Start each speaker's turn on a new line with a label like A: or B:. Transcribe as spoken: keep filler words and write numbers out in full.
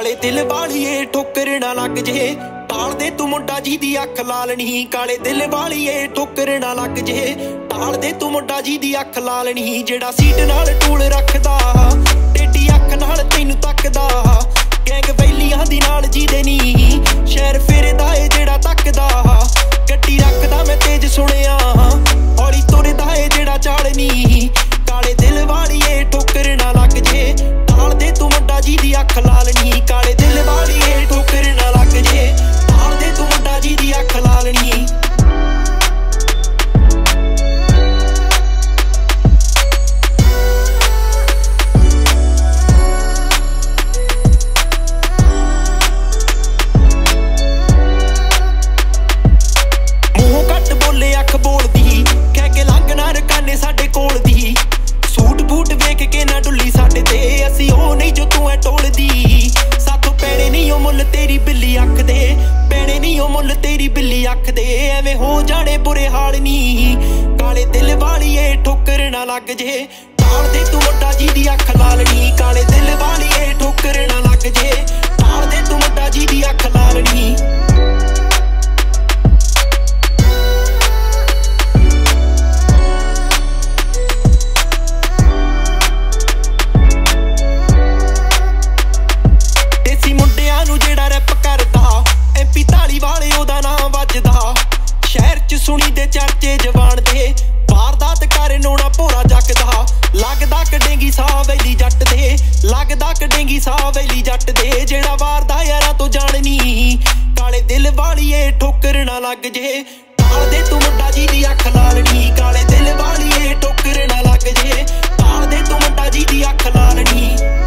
A: काले दिल वालीए ठोकर ना लग जे टाल दे तू मुंडा जी दी अख लाल नी। काले दिल वालीए ठोकर ना लग जे टाल दे तू मुंडा जी दी अख लाल नी। जेड़ा सीट नाल टूल रखदा टेडी अख नाल तैनू तकदा गैंग वैलियां दी नाल जी दे नी। शहर फिरदा ए जेड़ा तकदा गड्डी रखदा मैं तेज सुनिया हौली तुरदा ए जेड़ा चाल नी। काले दिल वालीए ठोकर ना लग जे टाल दे तू मुंडा जी दी अख लाल नी। काले दिल वालीए ठोकर ना लग जे टाल दे तू मुंडा जी दी अख लाल नी। तेरी बिल्ली अख दे पैने नी ओ मुल तेरी बिल्ली अख दे एवें हो जाने बुरे हाल नी। काले दिल वालीए ठोकर ना लग जे टाल दे तू मुंडा जी दी अख लाल नी। काले दिल वालीए ठोकर ना लग जे टाल दे तू मुंडा जी दी अख लाल नी। सुनी दे चर्चे जवान दे वारदात कर नोना भोरा जकदा लगदा कडेंगी सा वैली जट दे लगदा कडेंगी सा वैली जट दे जेड़ा वारदा यारा तो जाननी। काले दिल वालीए ठोकर ना लग जे टाल दे तू मुंडा जी दी अख लाल नी। काले दिल वालीए ठोकर ना लग जे टाल दे तू मुंडा जी दी अख लाल नी।